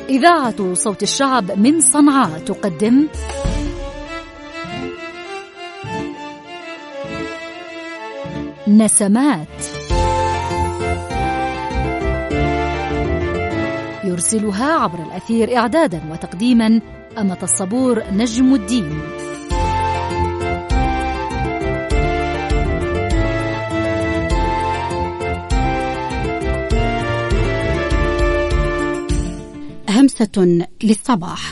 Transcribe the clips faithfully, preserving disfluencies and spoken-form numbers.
إذاعة صوت الشعب من صنعاء تقدم نسمات، يرسلها عبر الأثير إعدادا وتقديما أمة الصبور نجم الدين. همسة للصباح.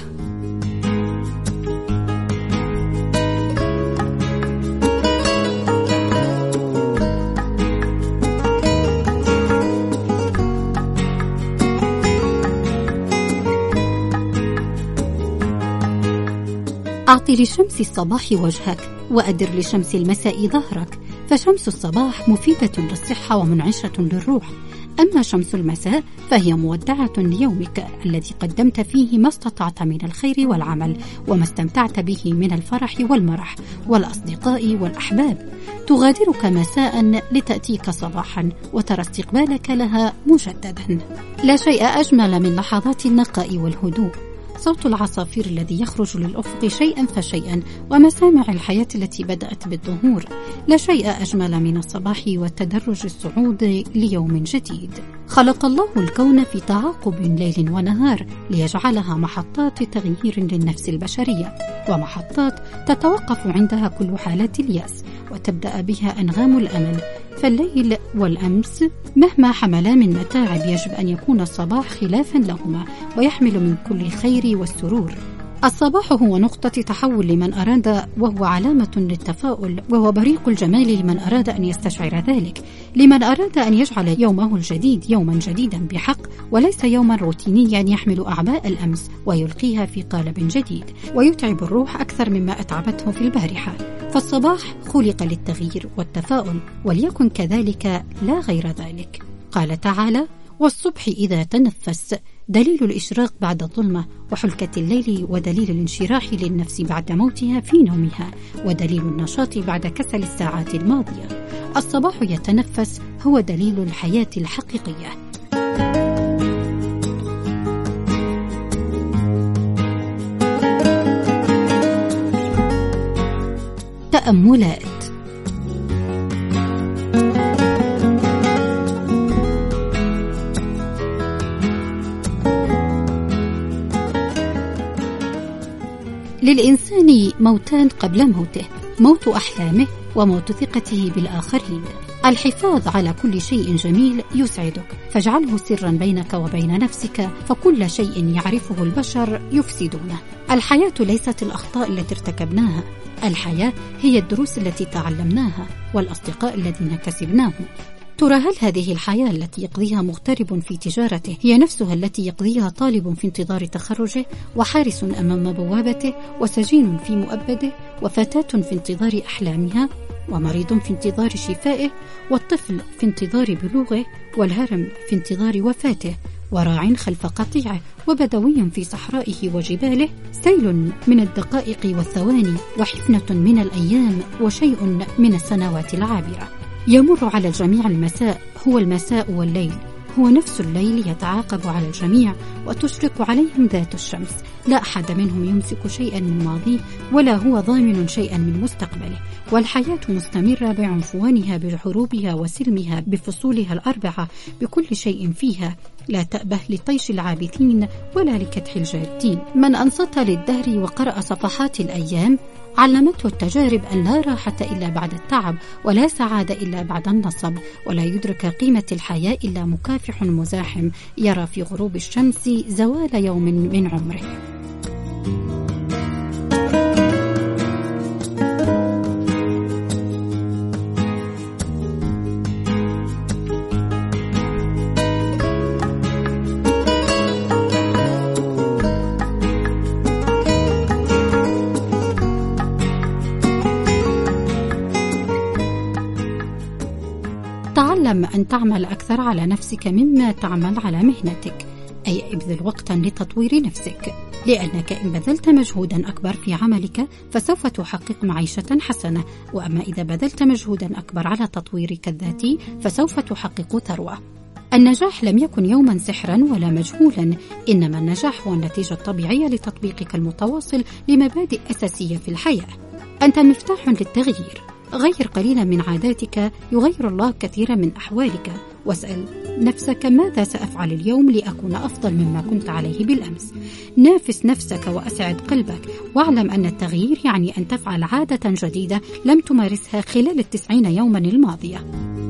أعطي لشمس الصباح وجهك وأدر لشمس المساء ظهرك، فشمس الصباح مفيدة للصحة ومنعشة للروح، أما شمس المساء فهي مودعة ليومك الذي قدمت فيه ما استطعت من الخير والعمل وما استمتعت به من الفرح والمرح والأصدقاء والأحباب. تغادرك مساء لتأتيك صباحا وترى استقبالك لها مجددا. لا شيء أجمل من لحظات النقاء والهدوء، صوت العصافير الذي يخرج للأفق شيئا فشيئا ومسامع الحياة التي بدأت بالظهور. لا شيء أجمل من الصباح والتدرج الصعود ليوم جديد. خلق الله الكون في تعاقب ليل ونهار ليجعلها محطات تغيير للنفس البشرية، ومحطات تتوقف عندها كل حالات اليأس وتبدأ بها أنغام الأمل. فالليل والأمس مهما حملا من متاعب يجب أن يكون الصباح خلافا لهما ويحمل من كل خير والسرور. الصباح هو نقطة تحول لمن أراد، وهو علامة للتفاؤل، وهو بريق الجمال لمن أراد أن يستشعر ذلك، لمن أراد أن يجعل يومه الجديد يوما جديدا بحق وليس يوما روتينيا يحمل أعباء الأمس ويلقيها في قالب جديد ويتعب الروح أكثر مما أتعبته في البارحة. فالصباح خلق للتغيير والتفاؤل، وليكن كذلك لا غير ذلك. قال تعالى: والصبح إذا تنفس، دليل الإشراق بعد الظلمة، وحلكة الليل ودليل الانشراح للنفس بعد موتها في نومها، ودليل النشاط بعد كسل الساعات الماضية. الصباح يتنفس هو دليل الحياة الحقيقية. تأملات. للإنسان موتان قبل موته: موت أحلامه وموت ثقته بالآخرين. الحفاظ على كل شيء جميل يسعدك، فاجعله سرا بينك وبين نفسك، فكل شيء يعرفه البشر يفسدونه. الحياة ليست الأخطاء التي ارتكبناها، الحياة هي الدروس التي تعلمناها والأصدقاء الذين كسبناهم. ترى هل هذه الحياة التي يقضيها مغترب في تجارته هي نفسها التي يقضيها طالب في انتظار تخرجه، وحارس أمام بوابته، وسجين في مؤبده، وفتاة في انتظار أحلامها، ومريض في انتظار شفائه، والطفل في انتظار بلوغه، والهرم في انتظار وفاته، وراع خلف قطيعه، وبدوي في صحرائه وجباله، سيل من الدقائق والثواني، وحفنة من الأيام، وشيء من السنوات العابرة. يمر على الجميع المساء، هو المساء والليل، هو نفس الليل يتعاقب على الجميع وتشرق عليهم ذات الشمس. لا أحد منهم يمسك شيئا من ماضيه، ولا هو ضامن شيئا من مستقبله، والحياة مستمرة بعنفوانها، بحروبها وسلمها، بفصولها الأربعة، بكل شيء فيها. لا تأبه لطيش العابثين ولا لكدح الجادين. من أنصت للدهر وقرأ صفحات الأيام علمته التجارب أن لا راحة إلا بعد التعب، ولا سعادة إلا بعد النصب، ولا يدرك قيمة الحياة إلا مكافح مزاحم يرى في غروب الشمس زوال يوم من عمره. تعلم أن تعمل أكثر على نفسك مما تعمل على مهنتك، أي ابذل وقتا لتطوير نفسك، لأنك إن بذلت مجهودا أكبر في عملك فسوف تحقق معيشة حسنة، وأما إذا بذلت مجهودا أكبر على تطويرك الذاتي فسوف تحقق ثروة. النجاح لم يكن يوما سحرا ولا مجهولا، إنما النجاح هو النتيجة الطبيعية لتطبيقك المتواصل لمبادئ أساسية في الحياة. أنت مفتاح للتغيير. غير قليلا من عاداتك يغير الله كثيرا من أحوالك. واسأل نفسك ماذا سأفعل اليوم لأكون أفضل مما كنت عليه بالأمس. نافس نفسك وأسعد قلبك، واعلم أن التغيير يعني أن تفعل عادة جديدة لم تمارسها خلال التسعين يوما الماضية.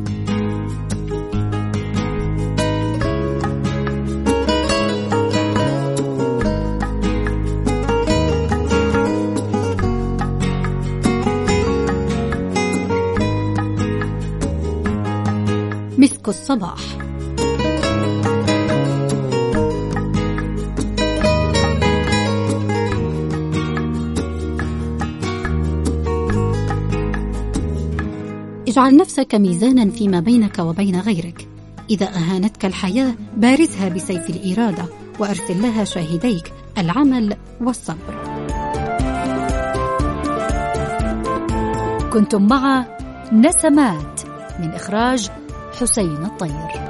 مسك الصباح. اجعل نفسك ميزانا فيما بينك وبين غيرك. إذا أهانتك الحياة بارزها بسيف الإرادة، وأرسل لها شاهديك العمل والصبر. كنتم مع نسمات من إخراج حسين الطير.